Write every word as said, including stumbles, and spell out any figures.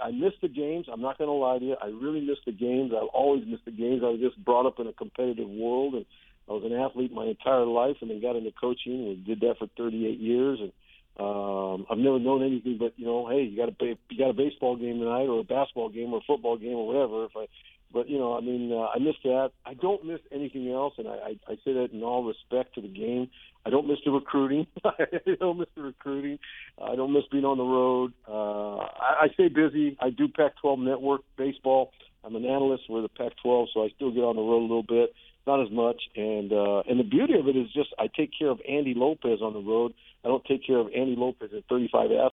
I miss the games. I'm not going to lie to you. I really miss the games. I'll always miss the games. I was just brought up in a competitive world, and I was an athlete my entire life, and then got into coaching and did that for thirty-eight years. And um, I've never known anything but, you know, hey, you got a you got a baseball game tonight, or a basketball game, or a football game, or whatever. If I, but you know, I mean, uh, I miss that. I don't miss anything else, and I, I, I say that in all respect to the game. I don't miss the recruiting. I don't miss the recruiting. I don't miss being on the road. Uh, I, I stay busy. I do Pac twelve Network baseball. I'm an analyst for the Pac twelve, so I still get on the road a little bit, not as much. And uh, and the beauty of it is just I take care of Andy Lopez on the road. I don't take care of Andy Lopez at thirty-five